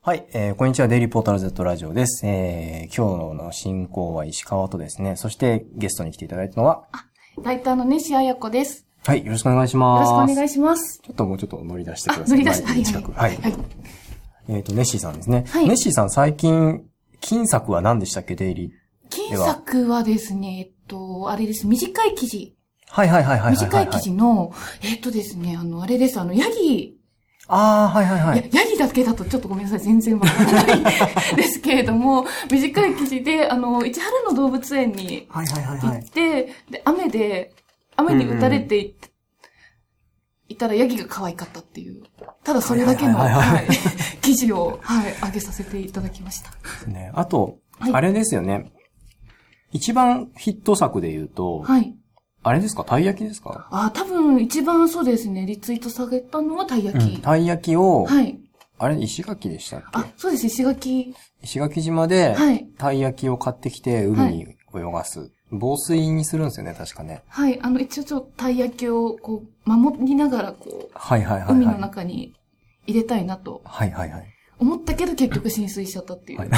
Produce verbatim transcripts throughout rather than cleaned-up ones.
はい、えー、こんにちは。デイリーポータル Z ラジオです。えー、今日の進行は石川とですね、そしてゲストに来ていただいたのは、 あ、ライターの西彩子です。 はい、よろしくお願いします。 よろしくお願いします。 ちょっともうちょっと乗り出してください。 乗り出して、はい、 近く。はい。はい。えっ、ー、と、ネッシーさんですね。 はい。 ネッシーさん最近、金作は何でしたっけ、デイリー。 金作はですね、えっと、あれです。短い記事。 はいはいはいはいはい、はい。 短い記事の、えっとですね、あの、あれです。あの、ヤギ。 ああ、はいはいはい。 ヤギだけだとちょっとごめんなさい。全然わからないですけれども、短い記事で、あの、市原の動物園に行って、はいはいはいはい、で、雨で、雨に打たれてい、うんうん、いたらヤギが可愛かったっていう、ただそれだけの、はいはい、記事を、はい、上げさせていただきました。 ね、あと、はい、あれですよね。一番ヒット作で言うと、はい。あれですか、たい焼きですか？ あ、多分一番そうですね、リツイートされたのはたい焼き。 うん、たい焼きを、 はい。 あれ、石垣でしたっけ？ あ、そうです、石垣。 石垣島で、はい。たい焼きを買ってきて、海に泳がす。はい、防水にするんですよね、確かね。 はい。あの、一応ちょっとたい焼きを、こう、守りながら、こう、 はいはいはい、はい。 海の中に入れたいなと。 はいはいはい。 思ったけど結局浸水しちゃったっていう。はい。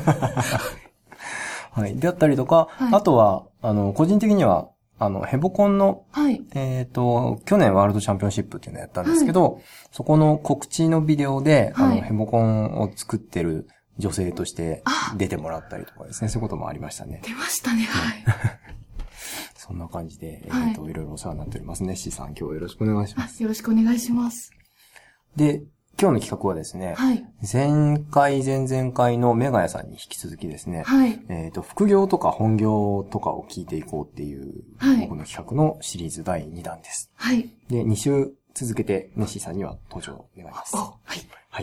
はい。であったりとか、はい、あとは、あの、個人的には、あの、ヘボコンの、はい。えっと、去年ワールドチャンピオンシップっていうのをやったんですけど、はい、そこの告知のビデオで、はい、あの、ヘボコンを作ってる女性として出てもらったりとかですね、そういうこともありましたね。 出ましたね、はい。 そんな感じで、えっと、はい、いろいろお世話になっておりますね。シーさん、今日はよろしくお願いします。 よろしくお願いします。 で、今日の企画はですね、はい、前回、前々回のメガヤさんに引き続きですね、はい、えっと、副業とか本業とかを聞いていこうっていう、はい、僕の企画のシリーズだいにだんです。はい。で、に週続けて、ネッシーさんには登場願います。 はい。 はい。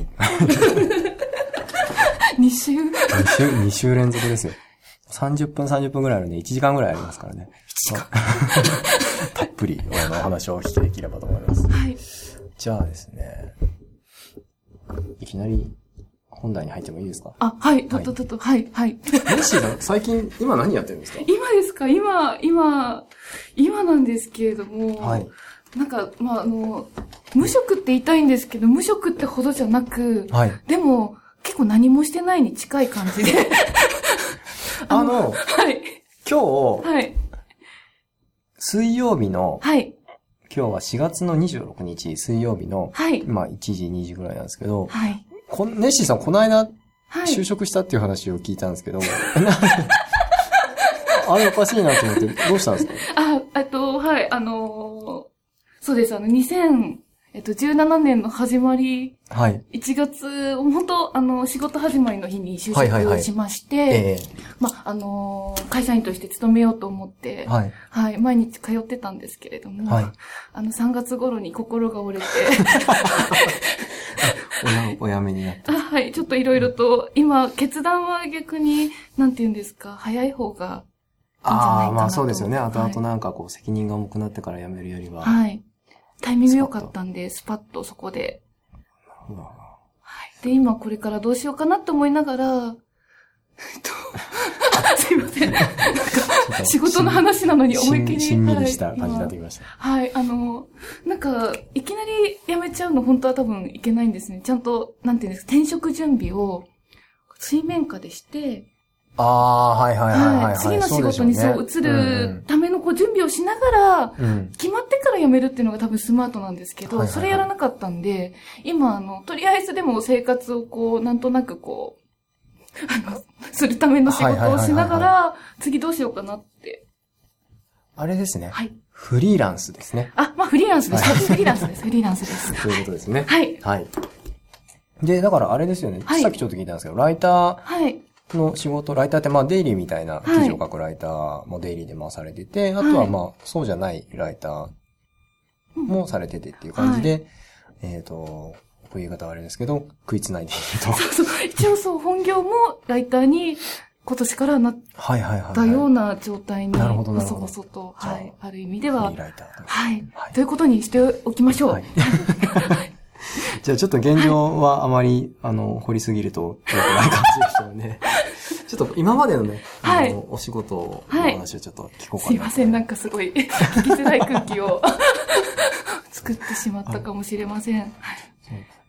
に週 ?に週、に週連続ですよ。さんじゅっぷんさんじゅっぷんぐらいあるんでいちじかんぐらいありますからね。 いちじかんたっぷりお話をお聞きできればと思います。はい。じゃあですね、いきなり本題に入ってもいいですか？ あ、はい、とととと、はい、はい。 ネッシーさん、最近、今何やってるんですか？ 今ですか？今、今、今なんですけれども、はい。なんか、まあ、あの、無職って言いたいんですけど、無職ってほどじゃなく、はい。でも、結構何もしてないに近い感じで。 あの、あのはい。 今日、 はい。 水曜日の、 はい。 今日はしがつのにじゅうろくにち水曜日の、はい。まあいちじ、にじぐらいなんですけど、はい。こネッシーさんこの間、はい。就職したっていう話を聞いたんですけど、あれおかしいなと思って、どうしたんですか？ あ、えっと、はい、あのー、そうです、あの、にせんじゅうななねんの始まり、はい。いちがつ、本当あの、仕事始まりの日に就職をしまして、はいはいはい、えー、まあ、あのー、会社員として勤めようと思って、はい。はい、毎日通ってたんですけれども、はい。あの、さんがつ頃に心が折れて、 おやめになった。 はい、ちょっといろいろと、今、決断は逆に、なんて言うんですか、早い方がいいんじゃないかなと。ああ、 まあそうですよね。後々なんかこう、責任が重くなってから辞めるよりは。 はい。タイミング良かったんで、スパッとそこで。なるほど。はい。で、今これからどうしようかなって思いながら、えっと、すいません。なんか、仕事の話なのに思いっきり。 しんみりした感じになってきました。 はい、あの、なんか、いきなり辞めちゃうの本当は多分いけないんですね。ちゃんと、なんていうんですか、転職準備を水面下でして、 ああ、はいはいはいはい、はい。 次の仕事にそう移るためのこう準備をしながら、うん、決まってから辞めるっていうのが多分スマートなんですけど、はいはいはい、それやらなかったんで、今あの、とりあえずでも生活をこう、なんとなくこう、あの、するための仕事をしながら、次どうしようかなって。 あれですね。はい。フリーランスですね。 あ、まあフリーランスです。はい、フリーランスです。フリーランスです。 そういうことですね。 はい。 はい。で、だからあれですよね。はい、さっきちょっと聞いたんですけど、ライター。はい。の仕事、ライターってまあデイリーみたいな記事を書くライターもデイリーで回されてて、はい、あとはまあそうじゃないライターもされててっていう感じで、はい、えっと、こういう言い方はあれですけど、食いつないでいると。 そうそう。一応そう、本業もライターに今年からなったような状態に、なるほどなるほど。細々と、はい。ある意味では、 ライターはい。はい。ということにしておきましょう。はいじゃあちょっと現状はあまり、はい、あの、掘りすぎると良くない感じでしたよね。ちょっと今までのね、はい、あの、お仕事の話をちょっと聞こうかな、はい。 すいません、なんかすごい聞きづらい空気を作ってしまったかもしれません。はい、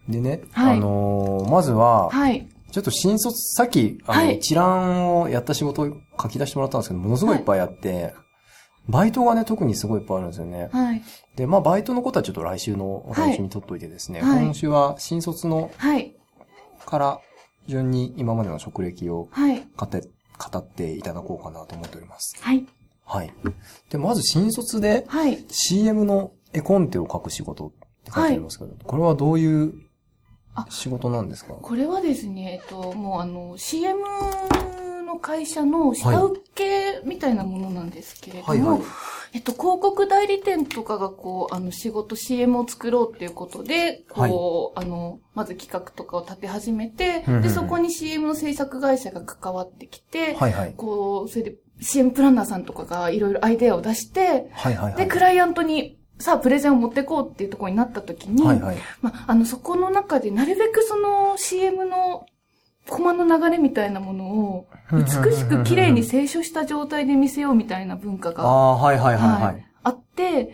でね、はい、あのー、まずは、はい。ちょっと新卒、さっき、あの、はい、一覧をやった仕事を書き出してもらったんですけど、ものすごいいっぱいあって、はい、バイトがね、特にすごいいっぱいあるんですよね。はい。で、まあ、バイトのことはちょっと来週のお楽しみに取っといてですね、はい、今週は新卒の、はい。から順に今までの職歴を、はい。語って、語っていただこうかなと思っております。はい。はい。で、まず新卒で、はい。シーエム の絵コンテを書く仕事って書いてありますけど、はい、これはどういう仕事なんですか？ これはですね、えっと、もうあの、シーエム の会社の下請けみたいなものなんですけれども、はいはいはい、えっと、広告代理店とかがこう、あの、仕事、シーエム を作ろうっていうことで、こう、はい、あの、まず企画とかを立て始めて、うんうんうん、で、そこに シーエム の制作会社が関わってきて、はいはい、こう、それで シーエム プランナーさんとかがいろいろアイデアを出して、はいはいはい、で、クライアントに、さあ、プレゼンを持ってこうっていうところになった時に、はいはい、まあ、あの、そこの中でなるべくその シーエム のコマの流れみたいなものを、美しく綺麗に清書した状態で見せようみたいな文化が、あ, はいはいはいはい、あって、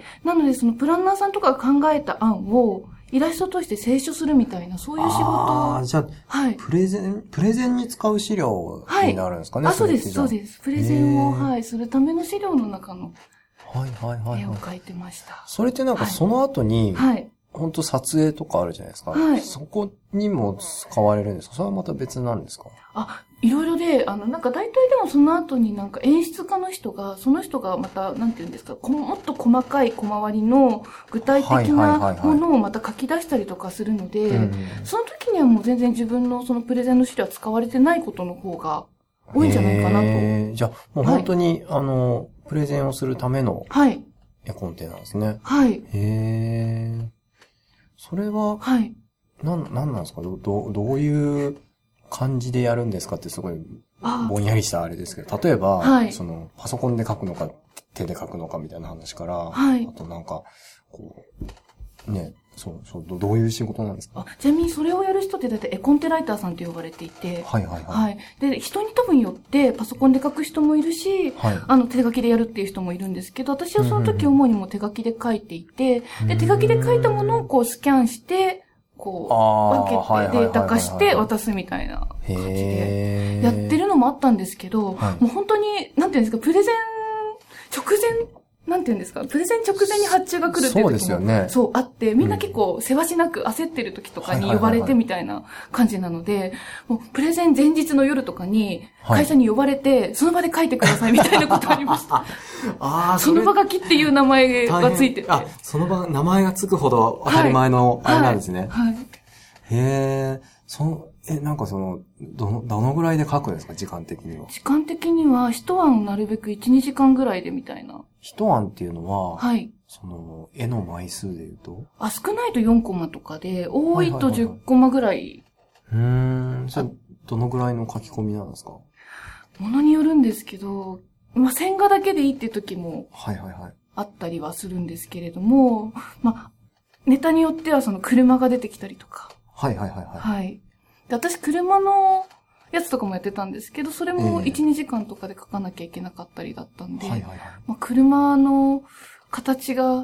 なのでそのプランナーさんとかが考えた案を、イラストとして清書するみたいな、そういう仕事を。ああ、 じゃあ、はい。プレゼン、プレゼンに使う資料になるんですかね、 はい、あ、そうです、そうです。プレゼンを、はい、するための資料の中の、はいはいはい。絵を描いてました。 それってなんかその後に、はい。本当撮影とかあるじゃないですか。はい。そこにも使われるんですか？それはまた別なんですか？ あ、いろいろで、あの、なんか大体でもその後になんか演出家の人が、その人がまた、なんていうんですか、もっと細かい小回りの具体的なものをまた書き出したりとかするので、その時にはもう全然自分のそのプレゼンの資料は使われてないことの方が多いんじゃないかなと。 えー、じゃあ、もう本当に、はい、あの、プレゼンをするための、はい。絵コンテなんですね。はい。へー。それは、はい。なん、なんなんですか？ど、ど、どういう感じでやるんですかってすごい、ぼんやりしたあれですけど、例えば、はい。その、パソコンで書くのか、手で書くのかみたいな話から、はい。あとなんか、こう、ね、そう、そう、どういう仕事なんですか？ あ、ちなみにそれをやる人ってだいたい絵コンテライターさんと呼ばれていて、はいはいはい。はい。で、人に多分よってパソコンで書く人もいるし、はい。あの、手書きでやるっていう人もいるんですけど、私はその時主にもう手書きで書いていて、で、手書きで書いたものをこうスキャンして、こう、分けてデータ化して渡すみたいな感じで、やってるのもあったんですけど、はい、もう本当に、なんていうんですか、プレゼン、直前、なんていうんですか、プレゼン直前に発注が来るっていう時も、そうですよね。そう、あって、みんな結構、せわしなく焦ってる時とかに呼ばれてみたいな感じなので、もう、プレゼン前日の夜とかに、会社に呼ばれて、その場で書いてくださいみたいなことありました。ああ、その場書きっていう名前がついてて。 あ、その場、名前がつくほど当たり前の、あれなんですね。はい。はい、へえ、その、え、なんかその、どの、どのぐらいで書くんですか、時間的には。 時間的には、一案なるべくいち、にじかんぐらいでみたいな。 一案っていうのは、はい。その、絵の枚数で言うとあ、少ないとよんコマとかで、多いとじゅっコマぐらい。はいはいはいはい、うーん。それ、どのぐらいの書き込みなんですか？ ものによるんですけど、まあ、線画だけでいいっていう時も、はいはいはい。あったりはするんですけれども、まあ、ネタによってはその車が出てきたりとか。はいはいはいはい。はい。で、私車のやつとかもやってたんですけど、それもいち、えー、にじかんとかで書かなきゃいけなかったりだったんで、はいはいはい。まあ、車の形が、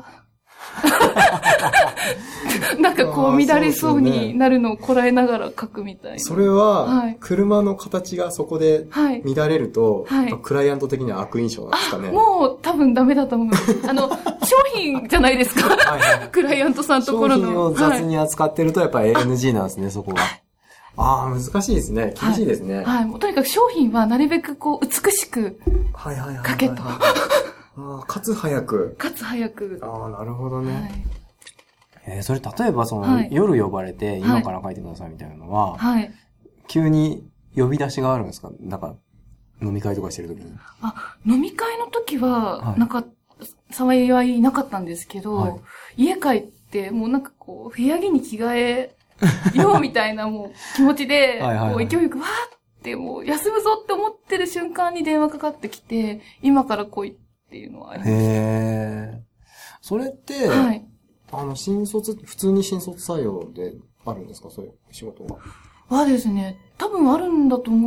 なんかこう乱れそうになるのをこらえながら書くみたいな。 それは、車の形がそこで乱れると、はいはい、クライアント的には悪印象なんですかね。 もう多分ダメだと思います。あの、商品じゃないですか。はいはい、クライアントさんところの。 商品を雑に扱ってるとやっぱり エヌジー なんですね、そこが。ああ、難しいですね。厳しいですね。 はい。はい、もうとにかく商品はなるべくこう美しく書けと。 ああ、かつ早く。 かつ早く。 ああ、なるほどね。はい、えー、それ例えばその、はい、夜呼ばれて今から書いてくださいみたいなのは、はい。急に呼び出しがあるんですか？なんか、飲み会とかしてる時に。 あ、飲み会の時は、なんか、幸いなかったんですけど、はい、家帰って、もうなんかこう、部屋着に着替えようみたいなもう気持ちで、はいはいはい、こう勢いよくわーってもう休むぞって思ってる瞬間に電話かかってきて、今から来いっていうのはありました。へー。 それって、はい、あの、新卒、普通に新卒採用であるんですか？そういう仕事は。 はですね、多分あるんだと思うんで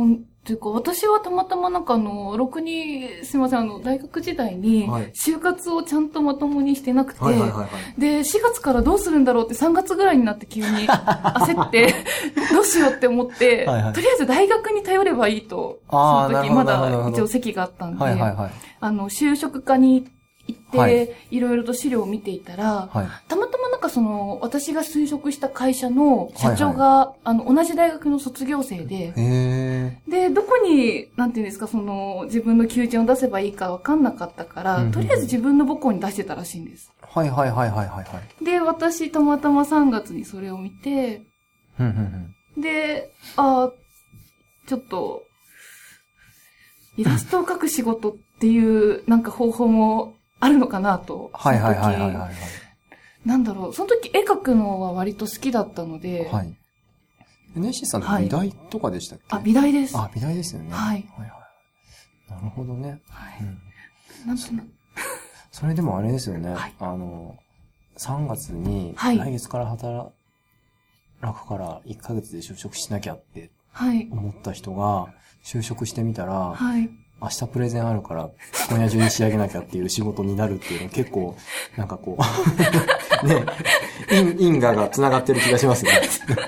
というか、私はたまたまなんかあの、ろくに、すいません、あの、大学時代に、就活をちゃんとまともにしてなくて、はいはいはいはい、で、しがつからどうするんだろうってさんがつぐらいになって急に焦って、どうしようって思って、はいはい、とりあえず大学に頼ればいいと、その時まだ一応席があったんで、はいはいはい、あの、就職課に行って、はい、いろいろと資料を見ていたら、はい、たまたまなんかその、私が就職した会社の社長が、はいはい、あの、同じ大学の卒業生で、 へで、どこに、なんていうんですか、その、自分の求人を出せばいいかわかんなかったから、うんうん、とりあえず自分の母校に出してたらしいんです。 はいはいはいはいはい、はい。 で、私、たまたまさんがつにそれを見て、 うんうんうん、 で、あ、ちょっと、イラストを描く仕事っていう、なんか方法もあるのかなと。 はいはいはいはいはい、はい。 なんだろう、その時絵描くのは割と好きだったので。 はい。ネッシーさんって美大とかでしたっけ？ はい、あ、美大です。 あ、美大ですよね。 はい。 はいはい。なるほどね。 はい。うん、なんとなく。 それでもあれですよね。 はい、 あの、さんがつに、来月から働くからいっかげつで就職しなきゃって思った人が、就職してみたら、 はい、 明日プレゼンあるから、今夜中に仕上げなきゃっていう仕事になるっていうのは結構、なんかこう、ね、因、因果が繋がってる気がしますね。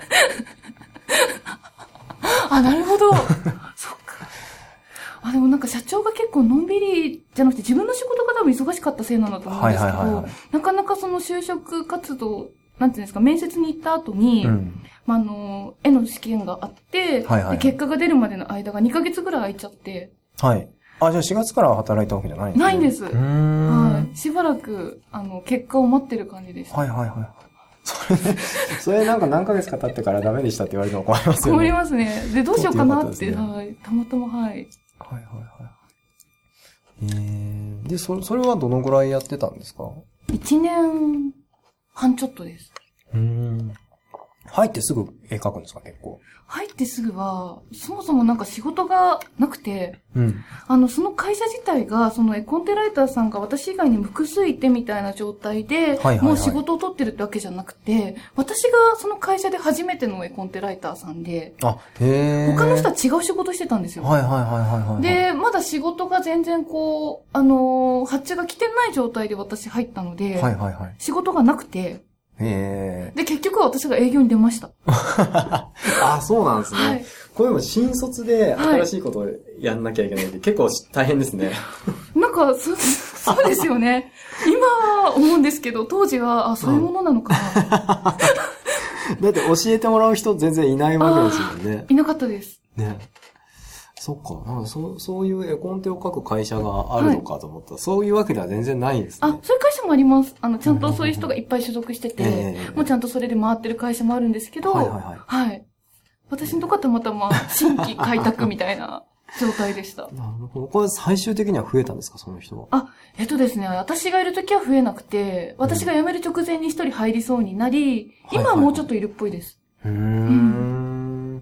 あ、なるほど。そっか。あ、でもなんか社長が結構のんびりじゃなくて自分の仕事が多分忙しかったせいなんだと思うんですけど、はいはいはいはい、なかなかその就職活動、なんていうんですか、面接に行った後に、うん、まあ、あの、絵の試験があって、はいはいはい、で結果が出るまでの間がにかげつぐらい空いちゃって、 はい。あ、じゃあしがつから働いたわけじゃないんですね。 ないんです。 うーん。 はい。しばらく、あの、結果を待ってる感じでした。 はいはいはい。それね、それなんか何ヶ月か経ってからダメでしたって言われても困りますよね。 困りますね。で、どうしようかなって、ね、はい。たまたま、はい。 はいはいはい。えー、で、それ、それはどのぐらいやってたんですか？ 一年半ちょっとです。 うーん。入ってすぐ絵描くんですか、結構。 入ってすぐは、そもそもなんか仕事がなくて、 うん、 あの、その会社自体が、その絵コンテライターさんが私以外にも複数いてみたいな状態で、はいはいはい、もう仕事を取ってるってわけじゃなくて、私がその会社で初めての絵コンテライターさんで、 あ、へー。 他の人は違う仕事してたんですよ。 はいはいはいはいはい。 で、まだ仕事が全然こう、あのー、発注が来てない状態で私入ったので、 はいはいはい。 仕事がなくて、 へー。 で、結局は私が営業に出ました。 あ、そうなんですね。はい、これも新卒で新しいことをやんなきゃいけないって、はい、結構大変ですね。 なんか、そ、そうですよね。今は思うんですけど、当時は、あ、そういうものなのかな。 だって教えてもらう人全然いないわけですよね。 いなかったです。 ね。そっか。なんかそう、そういう絵コンテを描く会社があるのかと思ったら、はい、そういうわけでは全然ないですね。 あ、そういう会社もあります。あの、ちゃんとそういう人がいっぱい所属してて、えー、もうちゃんとそれで回ってる会社もあるんですけど、はいはいはい。はい。私のとこはたまたま新規開拓みたいな状態でした。 なるほど。これ最終的には増えたんですか、その人は。 あ、えっとですね、私がいるときは増えなくて、私が辞める直前に一人入りそうになり、うん、今はもうちょっといるっぽいです。 はいはいはい、うーん。うん。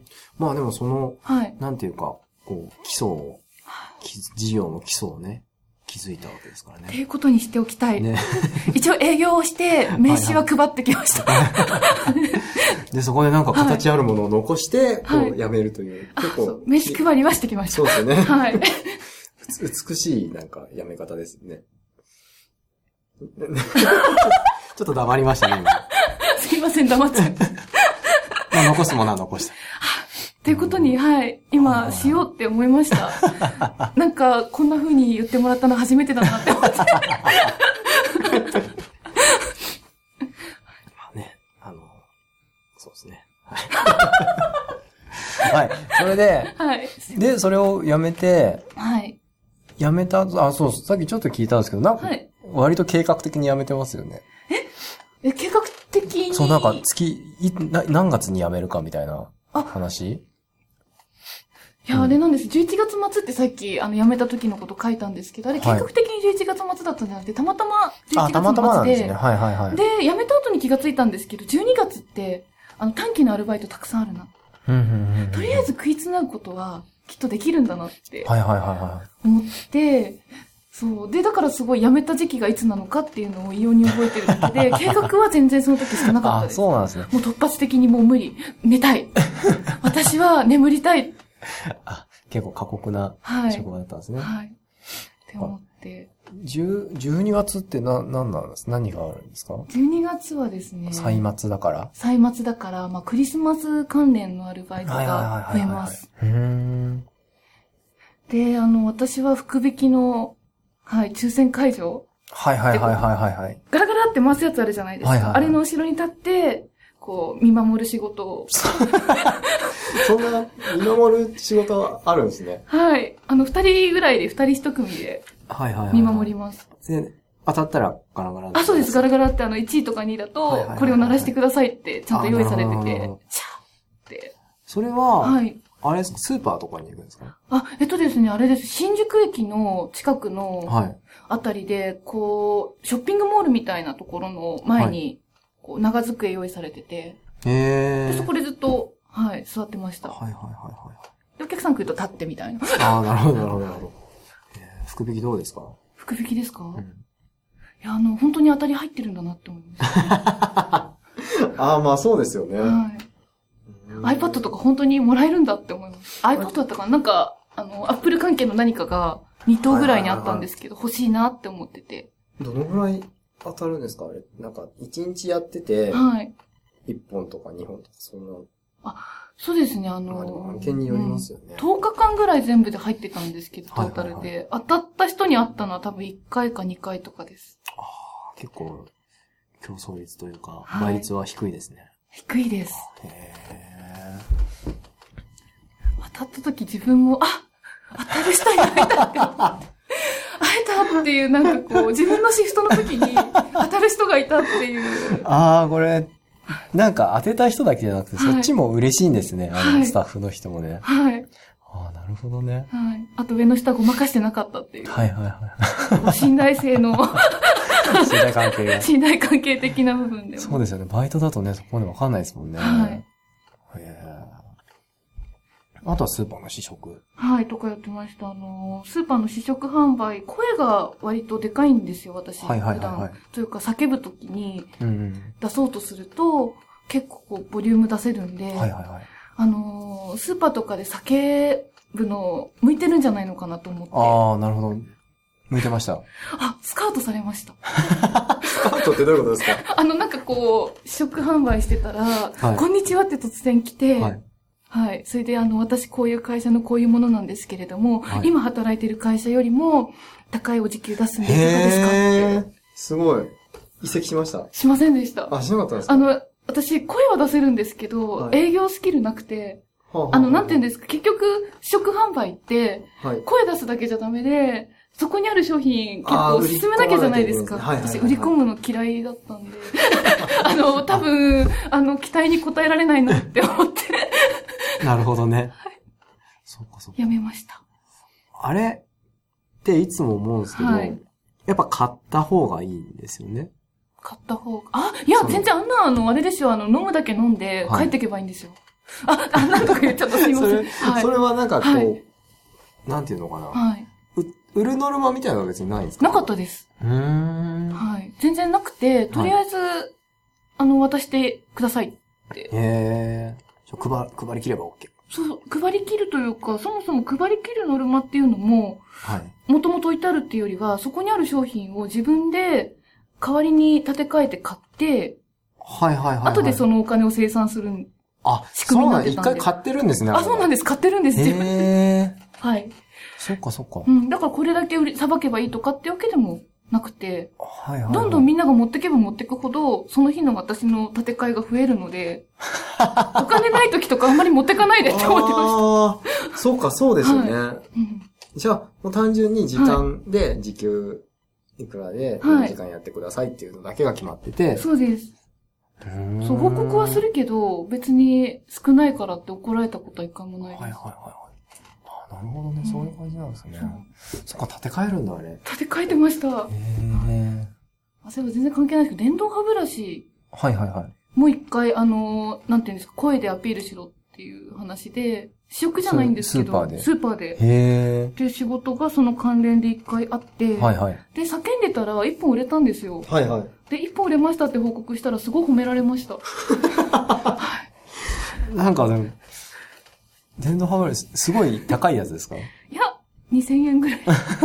まあでもその、はい。なんていうか、こう、基礎を、事業の基礎をね、築いたわけですからね。 っていうことにしておきたい。ね、一応営業をして、名刺は配ってきました。はいはい、 で、そこでなんか形あるものを残して、はい、こう、辞めるという。 はい、結構名刺配りはしてきました。 そうですね。 はい。 美しい、なんか、辞め方ですね。ちょっと黙りましたね、今。 すいません、黙っちゃった。 まあ、残すものは残した。 っていうことに、はい、今、しようって思いました。なんか、こんな風に言ってもらったの初めてだなって思って。まあね、あの、そうですね。はい。はい。それで、はい。で、それをやめて、 はい。 やめた、あ、そう、さっきちょっと聞いたんですけど、なんか、はい、割と計画的にやめてますよね。 ええ、計画的にそう、なんか、月、い、な、何月に辞めるかみたいな話いや、あれなんです。じゅういちがつ末ってさっき、あの、辞めた時のこと書いたんですけど、あれ計画的にじゅういちがつ末だったんじゃなくて、たまたまじゅういちがつ末で。あ、たまたまなんですね。はいはいはい。で、辞めた後に気がついたんですけど、じゅうにがつって、あの、短期のアルバイトたくさんあるな。 うんうんうんうん、 とりあえず食いつなぐことは、きっとできるんだなって。 はいはいはいはい。 思って、そう。で、だからすごい辞めた時期がいつなのかっていうのを異様に覚えてるだけで、計画は全然その時してなかったです。 あ、そうなんですね。 もう突発的にもう無理。寝たい。私は眠りたい。 あ、 結構過酷な職場だったんですね。 はい。はい。って思って。 じゅう、じゅうにがつってな、何なんです何があるんですか？ じゅうに 月はですね。 歳末だから歳末だから、まあクリスマス関連のアルバイトが増えます。で、あの、私は福引きの、はい、抽選会場。 はいはいはいはいはいはい。 ガラガラって回すやつあるじゃないですか。はいはいはい、あれの後ろに立って、こう、見守る仕事を。 そんな、見守る仕事あるんですね。 はい。あの、二人ぐらいで、二人一組で、 はいはいはい。 見守ります。 で、当たったらガラガラ。 あ、そうです。ガラガラってあの、いちいとかにいだと、これを鳴らしてくださいって、ちゃんと用意されてて、シャーって。 それは、はい。あれ、スーパーとかに行くんですか？ あ、えっとですね、あれです。新宿駅の近くの、あたりで、はい、こう、ショッピングモールみたいなところの前に、はい、こう、長机用意されてて、 へー。 で、そこでずっと、はい、座ってました。 はいはいはいはい。 で、お客さん来ると立ってみたいな。 ああ、なるほどなるほどなるほど。えー、福引きどうですか？ 福引きですか？うん、いや、あの、本当に当たり入ってるんだなって思いました、ね。ああ、まあそうですよね。 はい。iPad とか本当にもらえるんだって思います。iPad だったかななんか、あの、Apple 関係の何かがに等ぐらいにあったんですけど、欲しいなって思ってて。 どのぐらい当たるんですかあれ。なんか、いちにちやってて、 はい。 いっぽんとかにほんとか、そんな。 あ、そうですね、あの、 まあでも案件によりますよね、うん。 とおかかんぐらい全部で入ってたんですけど、トータルで。はいはいはい、当たった人に会ったのは多分いっかいかにかいとかです。 ああ、結構、競争率というか、倍率は低いですね。はい、 低いです。 へー。 当たった時自分も、あ、当たる人に会えたって。会えたっていう、なんかこう、自分のシフトの時に当たる人がいたっていう。 ああ、これ、なんか当てた人だけじゃなくて、はい、そっちも嬉しいんですね。あの、はい、スタッフの人もね。 はい。 ああ、なるほどね。 はい。あと上の下ごまかしてなかったっていう。 はいはいはい。 信頼性の。 信頼関係が。 信頼関係的な部分でも。 そうですよね。バイトだとね、そこまでわかんないですもんね。はい。へー。あとはスーパーの試食。 はい、とかやってました。あの、スーパーの試食販売、声が割とでかいんですよ、私。はいはいはい、はい、普段。というか、叫ぶときに、出そうとすると、うん、結構こう、ボリューム出せるんで、はいはいはい、あの、スーパーとかで叫ぶの、向いてるんじゃないのかなと思って。 ああ、なるほど。向いてました。 あ、スカウトされました。 スカウトってどういうことですか？ あの、なんかこう、試食販売してたら、はい、こんにちはって突然来て、はいはい。それで、あの、私、こういう会社のこういうものなんですけれども、はい、今働いている会社よりも、高いお時給出すんで、いかがですかって。へー。 すごい。移籍しました？ しませんでした。 あ、しなかったんですか？ あの、私、声は出せるんですけど、はい、営業スキルなくて、はあはあ、あの、なんて言うんですか、結局、試食販売って、はい、声出すだけじゃダメで、そこにある商品結構進めなきゃじゃないですか。はいはいはいはい、私、売り込むの嫌いだったんで。あの、多分、あの、期待に応えられないなって思って。 なるほどね。はい。 そうかそうか。やめました。 あれっていつも思うんですけど、はい、やっぱ買った方がいいんですよね。 買った方が。あ、いや、全然あんな、あの、あれですよ、あの、飲むだけ飲んで帰ってけばいいんですよ。はい、あ、あ、なんとか言っちゃったすいません。 それ、はい、それはなんかこう、はい、なんていうのかな。はい。売るノルマみたいなのは別にないんですか？ なかったです。 うーん。 はい。全然なくて、とりあえず、はい、あの、渡してくださいって。 へー。配、配り切れば OK。 そう、配り切るというか、そもそも配り切るノルマっていうのも、はい。もともと置いてあるっていうよりは、そこにある商品を自分で代わりに立て替えて買って、 はいはいはい、はい。 後でそのお金を生産するあ、仕組みになってたんで。そうなん、一回買ってるんですね。 あ、そうなんです。買ってるんです。自分で。 へー。 はい。 そっかそっか。 うん。だからこれだけ売り、さばけばいいとかってわけでもなくて、はいはいはい、どんどんみんなが持ってけば持ってくほど、その日の私の立て替えが増えるので、お金ない時とかあんまり持ってかないでって思ってました。ああ、そうか、そうですよね。はい、 うん、 じゃあ、もう単純に時間で時給いくらで、はい、時間やってくださいっていうのだけが決まってて。 そうです。そう、報告はするけど、別に少ないからって怒られたことは一回もないです。はいはいはい。 なるほどね、うん、そういう感じなんですね。そっか、立て替えるんだ、あれ。 立て替えてました。へー。 あ、そういえば全然関係ないですけど、電動歯ブラシ。 はいはいはい。 もう一回、あの、なんていうんですか、声でアピールしろっていう話で、試食じゃないんですけど、 スーパーで。 スーパーで。 へー。 っていう仕事がその関連で一回あって、はいはい。で、叫んでたら一本売れたんですよ。 はいはい。 で、一本売れましたって報告したらすごい褒められました。 なんかでも、 電動歯ブラシ、すごい高いやつですか？いや、にせんえんぐらい。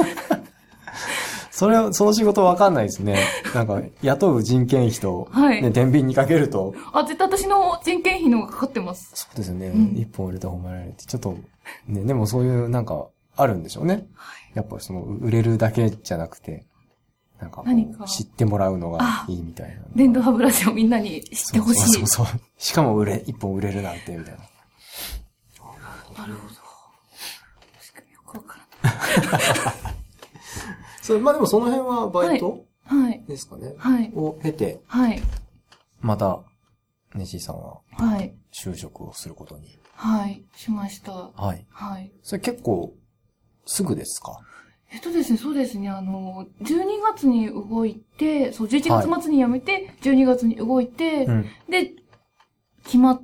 それ、その仕事わかんないですね。なんか、雇う人件費と、ね、はい、天秤にかけると。 あ、絶対私の人件費の方がかかってます。 そうですね。うん、一本売れた褒められて。ちょっと、ね、でもそういうなんか、あるんでしょうね。はい、やっぱその、売れるだけじゃなくて、なんかか、知ってもらうのがいいみたいな。 電動歯ブラシをみんなに知ってほしい。 そうそうそう。しかも売れ、一本売れるなんて、みたいな。 なるほど。仕組みよくわからない。 そう、まあでもその辺はバイト、はい、ですかね。はい。を経て、はい。また、ネジーさんは、はい。就職をすることに。 はい、しました。 はい。はい。それ結構、すぐですか？ えっとですね、そうですね、あの、じゅうにがつに動いて、そう、じゅういちがつ末に辞めて、じゅうにがつに動いて、うん、で、決まって、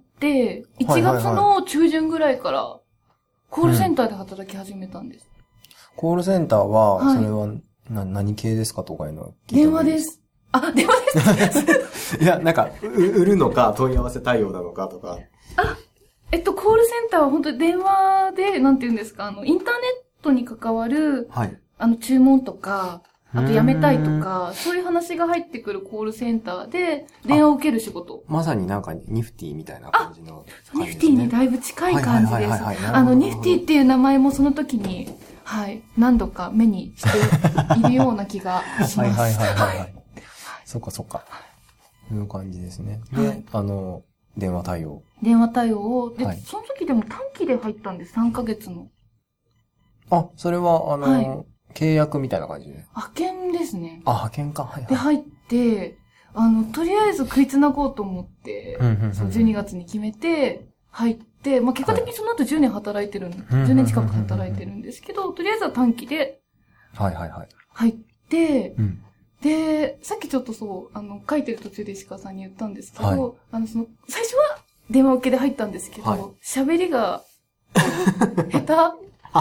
いちがつの中旬ぐらいから、コールセンターで働き始めたんです。 うん、コールセンターは、それは、な、何系ですかとかいうのは聞いてもいいですか？ 電話です。あ、電話です。いや、なんか、売るのか、問い合わせ対応なのかとか。 あ、えっと、コールセンターは本当に電話で、なんて言うんですか、あの、インターネットに関わる、はい。あの、注文とか、あと辞めたいとか、そういう話が入ってくるコールセンターで、電話を受ける仕事。 まさになんか、ニフティみたいな感じの、 ね。ニフティにだいぶ近い感じです。あの、ニフティっていう名前もその時に、はい。何度か目にしているような気がします。はいはいはいはい、はい。 そっかそっか。そういう感じですね。で、はい、あの、電話対応。 電話対応を、で、はい、その時でも短期で入ったんです。さんかげつの。 あ、それは、あの、はい、契約みたいな感じで。 派遣ですね。 あ、派遣か。はい、はい。 で、入って、あの、とりあえず食いつなごうと思って、そうじゅうにがつに決めて、入って、で、まあ、結果的にその後じゅうねん働いてるん、はい、じゅうねん近く働いてるんですけど、とりあえずは短期で、 はいはいはい。 入って、うん、で、さっきちょっとそう、あの、書いてる途中で石川さんに言ったんですけど、はい、あの、その、最初は電話受けで入ったんですけど、喋、はい、りが、下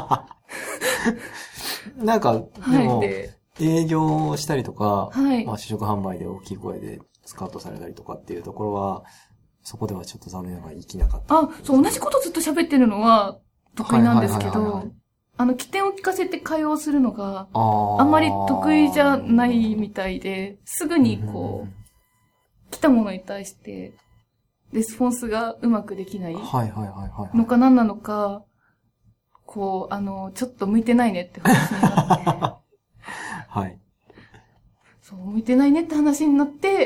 手なんか、でも、はい、営業したりとか、はい、まあ、試食販売で大きい声でスカウトされたりとかっていうところは、そこではちょっと残念ながら生きなかった。 あ、そう、同じことずっと喋ってるのは得意なんですけど、あの、起点を聞かせて会話をするのが、あ, あんまり得意じゃないみたいで、すぐにこう、来たものに対して、レスポンスがうまくできないのか何なのか、こう、あの、ちょっと向いてないねって話になって。はい。そう、向いてないねって話になって、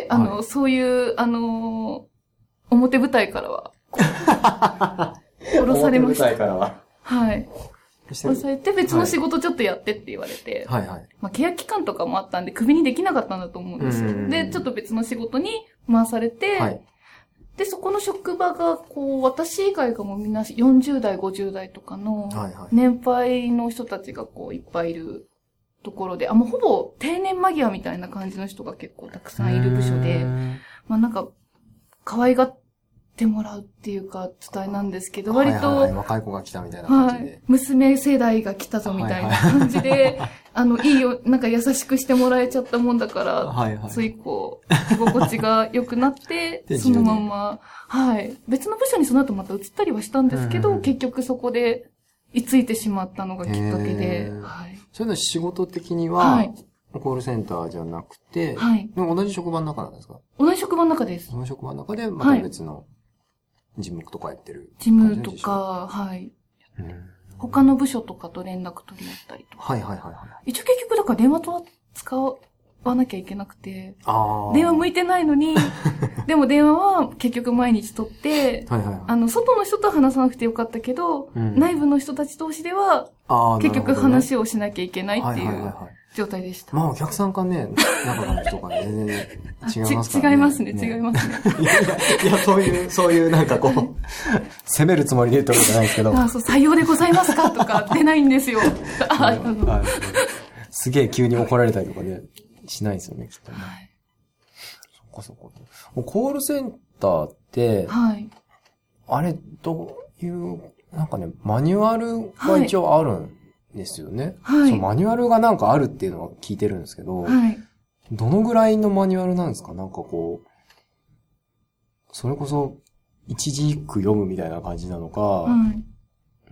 あの、はい、そういう、あの、表舞台からは、降ろされました。表舞台からは。はい。降ろされて別の仕事ちょっとやってって言われて、はいはい。まあ、契約期間とかもあったんで、クビにできなかったんだと思うんですよ。で、ちょっと別の仕事に回されて、はい。で、そこの職場が、こう、私以外がもうみんなよんじゅう代、ごじゅう代とかの、年配の人たちがこう、いっぱいいるところで、あ、もうほぼ定年間際みたいな感じの人が結構たくさんいる部署で、まあなんか、可愛がってもらうっていうか、伝えなんですけど、割と、はいはいはい、 若い子が来たみたいな感じで。はい、 娘世代が来たぞみたいな感じで、はいはい、あの、いいよ、なんか優しくしてもらえちゃったもんだから、はいはい、ついこう、居心地が良くなって、そのまんま、はい。別の部署にその後また移ったりはしたんですけど、うんうん、結局そこで居ついてしまったのがきっかけで、はい。 そういうの仕事的には、はい、コールセンターじゃなくて、はい。でも同じ職場の中なんですか？ 同じ職場の中です。 同じ職場の中で、また別の事務とかやってる、 事務とか、はい。他の部署とかと連絡取り合ったりとか。 はいはいはい、はい。 一応結局だから電話とは使わなきゃいけなくて、あ電話向いてないのに、でも電話は結局毎日取って、はいはいはい、あの、外の人とは話さなくてよかったけど、うん、内部の人たち同士では、結局話をしなきゃいけないっていう。状態でした。 まあお客さんかね、中の人が全然違いますからね。違いますね、ね違いますね。 いやいや、いや、そういう、そういうなんかこう、責めるつもりで言ったわけじゃないですけど。 あ、そう、採用でございますかとか出ないんですよ。あ、あの、はい。 すげえ急に怒られたりとかね、しないですよね、きっとね。はい。そっかそっか。コールセンターって、はい。あれ、どういう、なんかね、マニュアルが一応あるん、はいですよね。はい。そう、マニュアルがなんかあるっていうのは聞いてるんですけど、はい。どのぐらいのマニュアルなんですか？なんかこう、それこそ、一字一句読むみたいな感じなのか、はい。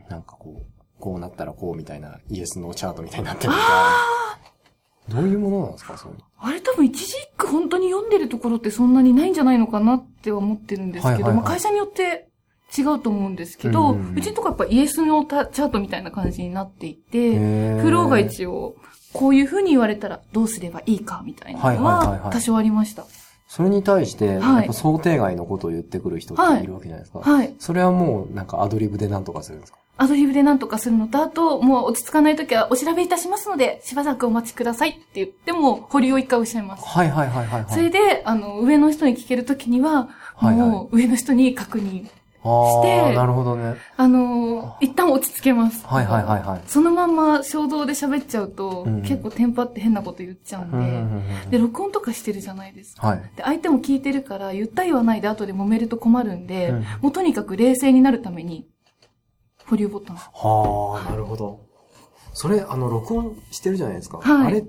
なんかこう、こうなったらこうみたいなイエスのチャートみたいになってるみたいな。どういうものなんですか、それ。 あれ多分一時一句本当に読んでるところってそんなにないんじゃないのかなって思ってるんですけど、はいはいはい、まあ会社によって違うと思うんですけど、うんうんうん、うちのとこやっぱイエスのチャートみたいな感じになっていて、フローが一応、こういう風に言われたらどうすればいいかみたいなのは多少ありました。はいはいはいはい、 それに対して、やっぱ想定外のことを言ってくる人っているわけじゃないですか。はい。はい、それはもうなんかアドリブで何とかするんですか？ アドリブで何とかするのと、あと、もう落ち着かないときはお調べいたしますので、しばらくお待ちくださいって言っても、保留を一回おっしゃいます。 はいはいはいはい、はい。 それで、あの、上の人に聞けるときには、もう上の人に確認して、 ああ、なるほどね。 あの、一旦落ち着けます。 はいはいはいはい。 そのまま衝動で喋っちゃうと、うんうん、結構テンパって変なこと言っちゃうんで、うんうんうん、で、録音とかしてるじゃないですか。はい。で、相手も聞いてるから、言った言わないで後で揉めると困るんで、うん、もうとにかく冷静になるために、保留ボタン。 はあ、なるほど。それ、あの、録音してるじゃないですか。はい。あれって、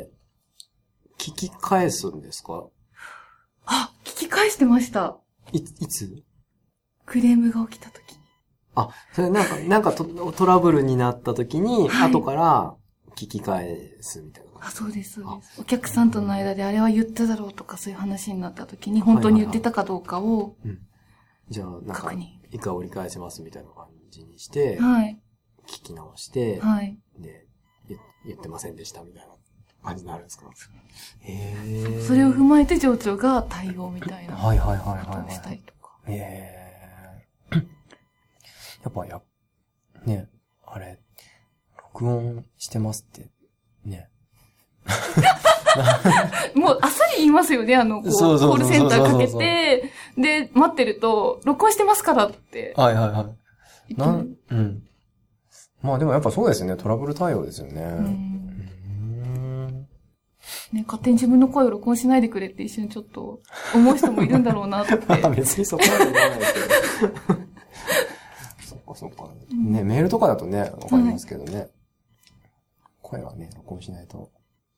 聞き返すんですか？ あ、聞き返してました。 い、いつ？ クレームが起きたときに。 あ、それなんか、なんかト, トラブルになったときに、はい、後から聞き返すみたいな。 あ、そうです、そうです。お客さんとの間であれは言っただろうとかそういう話になったときに、本当に言ってたかどうかを、はいはいはい、うん。 じゃあ、なんか、以下折り返しますみたいな感じにして、はい。聞き直して、はい。で、言ってませんでしたみたいな感じになるんですか？ へー。それを踏まえて上長が対応みたいな。 はいはいはいはい、はい。 したりとか。 へー。やっぱや、ね、あれ、録音してますって、ね。 もう、あっさり言いますよね、あの、こう、コールセンターかけて、で、待ってると、録音してますからって。 はいはいはい。なん、うん。まあでもやっぱそうですよね、トラブル対応ですよね。うん。 ね、勝手に自分の声を録音しないでくれって一瞬ちょっと思う人もいるんだろうなって。 別にそこまで言わないですけど。そっかそっか。ね、うん、メールとかだとね、わかりますけどね。はい、声はね、録音しないと。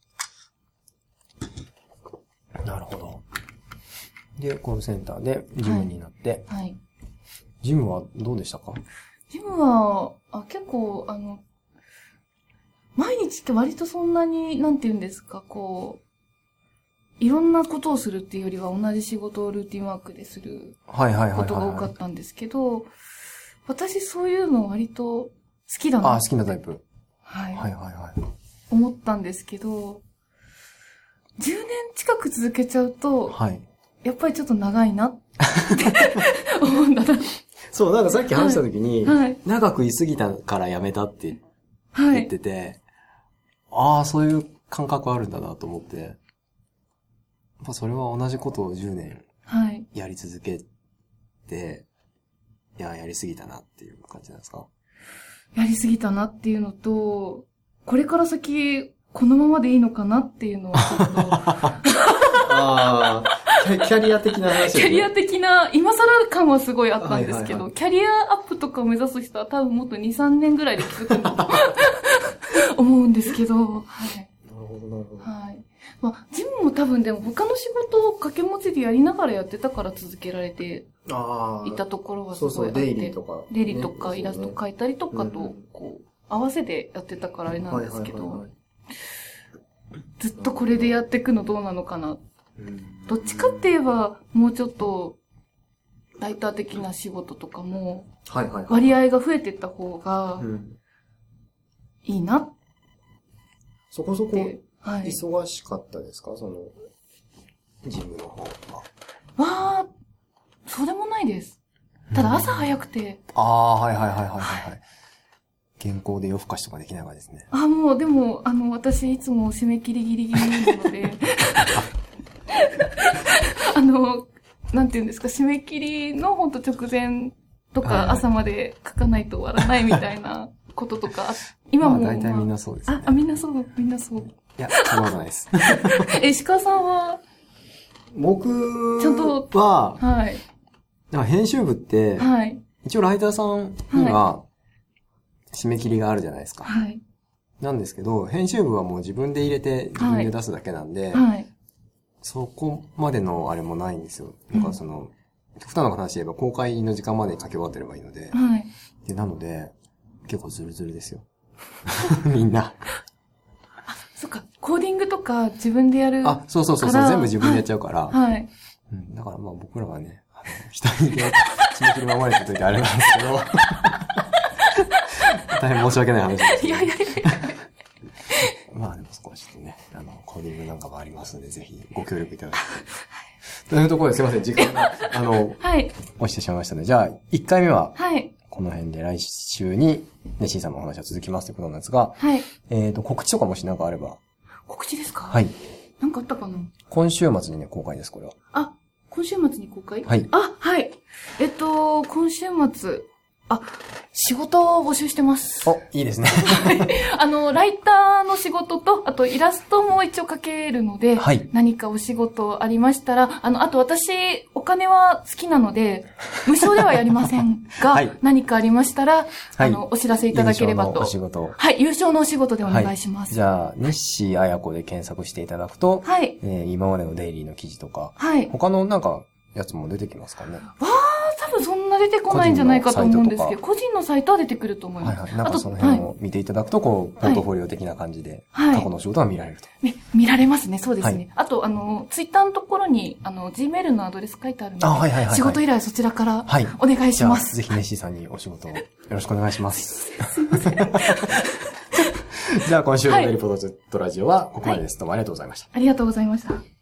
なるほど。で、コールセンターでジムになって。はい。はい、ジムはどうでしたか？ ジムは、あ、結構、あの、毎日って割とそんなに、なんて言うんですか、こう、いろんなことをするっていうよりは同じ仕事をルーティンワークですることが多かったんですけど、私そういうの割と好きだな。 あ、好きなタイプ。 はい。 はいはいはい。 思ったんですけど、じゅうねん近く続けちゃうと、はい。やっぱりちょっと長いなって思うんだな。 そう、なんかさっき話した時に、はいはい、長く居すぎたからやめたって言ってて、はい、ああ、そういう感覚あるんだなと思って、やっぱそれは同じことをじゅうねんやり続けて、いや、やりすぎたなっていう感じなんですか？ やりすぎたなっていうのと、これから先、このままでいいのかなっていうのはちょっと。 ああ、キャリア的な話ですね。 キャリア的な、今更感はすごいあったんですけど、はいはいはい、キャリアアップとかを目指す人は多分もっとに、さんねんぐらいで気づくんだと思うんですけど、はい。 なるほど、なるほど。 はい。まあ、ジムも多分でも他の仕事を掛け持ちでやりながらやってたから続けられていたところはすごいあって。そうそう、デイリーとか。デイリーとかイラスト描いたりとかと、こう、合わせてやってたからあれなんですけど、はいはいはいはい、ずっとこれでやっていくのどうなのかな。どっちかって言えば、もうちょっと、ライター的な仕事とかも、割合が増えていった方が、いいな。 そこそこ、忙しかったですか、はい、その、ジムの方が。 わー、そうでもないです。ただ朝早くて。 ああ、はいはいはいはいはい、はい。原稿で夜更かしとかできないわけですね。 あ、もうでも、あの、私いつも締め切りギリギリなので、あの、なんて言うんですか、締め切りのほんと直前とか朝まで書かないと終わらないみたいなこととか、 今も。まあ大体みんなそうですね。 あ、あみんなそう、みんなそう。 いや、そんなことないです。 え、石川さんは僕は、はい。だから編集部って、はい。一応ライターさんには、締め切りがあるじゃないですか。はい。なんですけど、編集部はもう自分で入れて自分で出すだけなんで、はい。はい、そこまでのあれもないんですよ。なんかその、極端な話言えば公開の時間までに書き終わってればいいので、はい。で、なので、 結構ズルズルですよ。みんな。 あ、そっか。コーディングとか自分でやる。 あ、そうそうそうそう、全部自分でやっちゃうから。 はい。はい、 うん、だからまあ僕らはね、あの人にね、締め切り守れてといてあれなんですけど。大変申し訳ない話ですけど。いやいやいや。まあでも少しね、あの、コーディングなんかもありますので、ぜひご協力いただきたい。というところですいません、時間が、あの、はい。押してしまいましたので、じゃあ、いっかいめは、はい。この辺で来週に、ね、シンさんのお話は続きますということなんですが、はい。えっと、告知とかもしなんかあれば。 告知ですか？ はい。 なんかあったかな？ 今週末にね、公開です、これは。 あ、今週末に公開？ はい。 あ、はい。えっと、今週末、あ、仕事を募集してます。 お、いいですね。 あの、ライターの仕事と、あとイラストも一応描けるので、はい、何かお仕事ありましたら、あの、あと私、お金は好きなので、無償ではやりませんが、はい、何かありましたら、あの、はい、お知らせいただければと。優勝のお仕事。はい、優勝のお仕事でお願いします。はい、 じゃあ、ネッシーあやこで検索していただくと、はい、えー、今までのデイリーの記事とか、はい、他のなんか、やつも出てきますかね。 わー、多分そんな出てこないんじゃないかと思うんですけど、個人のサイトは出てくると思います。 はいはい。なんかその辺を見ていただくと、こう、ポートフォリオ的な感じで、過去の仕事が見られると。 見、見られますね、そうですね。あと、あの、ツイッターのところに、あの、Gmail のアドレス書いてあるので、はいはいはい。仕事依頼そちらからお願いします。 ぜひネッシーさんにお仕事をよろしくお願いします。 すいません。 じゃあ今週のデイリーポッドキャストラジオはここまでです。どうもありがとうございました。 ありがとうございました。